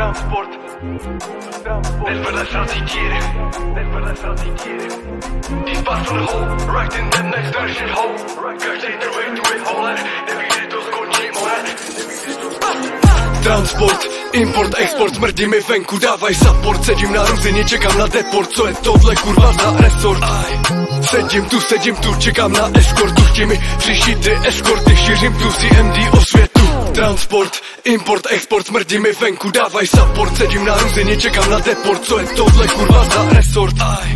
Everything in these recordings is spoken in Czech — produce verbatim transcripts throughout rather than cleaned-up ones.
Transport, net vedle srací díry, net vedle srací díry. These bars from the hole, right in the next to the shit hole. Každej druhej tu je hole, neví, kdy to skončí, more. Transport, import, export, smrdí mi venku, dávaj support. Sedím na ruzině, čekám na deport, co je tohle kurva za resort? Sedím tu, sedím tu, čekám na eskortu, chtěj mi přišít ty eskorty, šířím tu C M D o světu. Transport, import, export, smrdí mi venku, dávaj support. Sedím na ruzině, čekám na deport, co je tohle kurva za resort?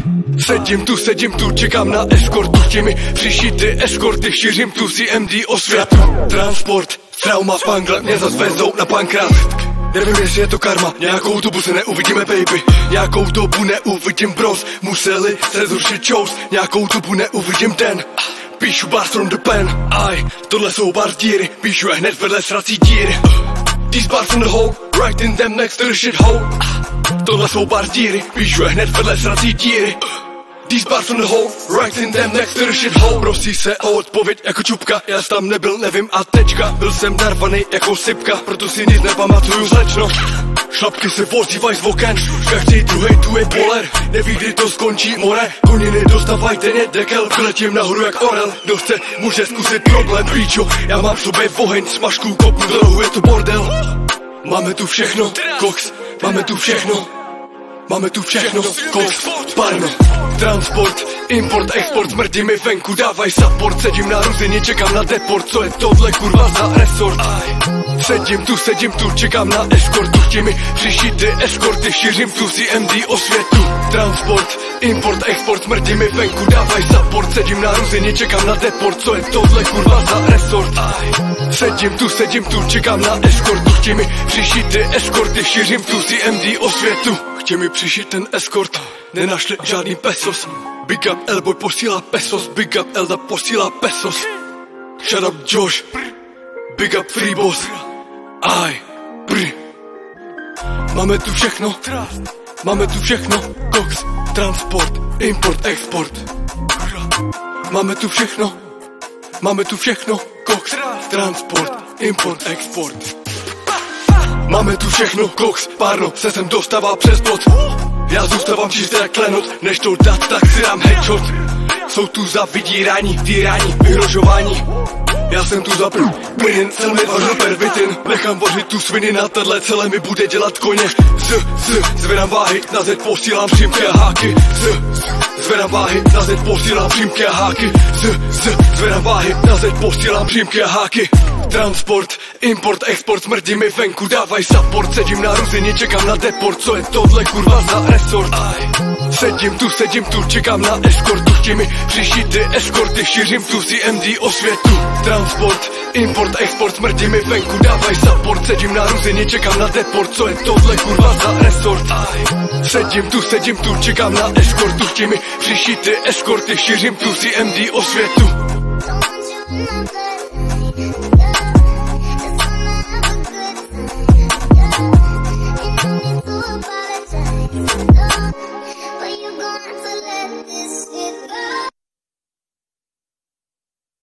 Sedím tu, sedím tu, čekám na eskortu, chtěj mi přišít ty eskorty, šířím tu C M D o světu. Transport, trauma v pangle, mě zas vezou na pankrát. Nevím, jestli je to karma, nějakou dobu se neuvidíme, baby. Nějakou dobu neuvidím bros, museli se zrušit shows. Nějakou dobu neuvidím den, píšu bars from the pen. Aj, tohle jsou bar díry, píšu je hned vedle srací díry. These bars from the hole, right in them next to the shit hole. Tohle jsou bar díry, píšu je hned vedle srací díry. These bars from the hole, right in them next to the shit hole. Prosí se o odpověď jako čupka, já tam nebyl, nevím a tečka. Byl jsem narvanej jako sypka, proto si nic nepamatuju, slečno. Šlapky se ozývaj z oken, každý druhej tu je boler. Neví, kdy to skončí, more. Koniny dostávaj denně dekel, vyletím nahoru jak orel. Kdo chce, může zkusit problém, píčo. Já mám v sobě oheň, smažku, kopnu do rohu, je to bordel. Máme tu všechno, koks, máme tu všechno. Máme tu všechno, koks, parno. Transport, import, export, smrdí mi venku, dávaj support. Sedím na ruzině, čekám na deport, co je tohle kurva za resort? Sedím tu, sedím tu, čekám na eskortu, chtěj mi přišít ty eskorty, šířím tu C M D o světu. Transport, import, export, smrdí mi venku, dávaj support. Sedím na ruzině, čekám na deport, co je tohle kurva za resort? Sedím tu, sedím tu, čekám na eskortu, chtěj mi přišít ty eskorty, šířím tu C M D o světu. Chtěj mi přišít ten eskort, nenašli žádný pesos. Big up Elboy posílá pesos, big up Elda posílá pesos. Shut up Josh, big up Free Boss. Aj, brr. Máme tu všechno, máme tu všechno, koks, transport, import, export. Máme tu všechno, máme tu všechno, koks, transport, import, export. Máme tu všechno, koks, párno, se sem dostává přes plot. Já zůstávám čistý jak klenot, než to dát, tak si dám headshot. Jsou tu za vydírání, týrání, vyhrožování. Já jsem tu za prv, plyn, cel mi vařil pervitin. Nechám vařit tu sviny, na tohle celé mi bude dělat koně. Z, z, zvedám váhy, na Z posílám přímky a háky. Z, z, zvedám váhy, na Z posílám přímky a háky. Z, z, zvedám váhy, na Z posílám přímky a háky. Transport, import, export, smrdí mi venku, dávaj support. Sedím na ruzině, čekám na deport, co je tohle kurva za resort? Sedím tu, sedím tu, čekám na eskortu, chtěj mi přišít ty eskorty, šířím tu C M D o světu. Transport, import, export, smrdí mi venku, dávaj support. Sedím na ruzině, čekám na deport, co je tohle kurva za resort? Sedím tu, sedím tu, čekám na eskortu, chtěj mi přišít ty eskorty, šířím tu C M D o světu.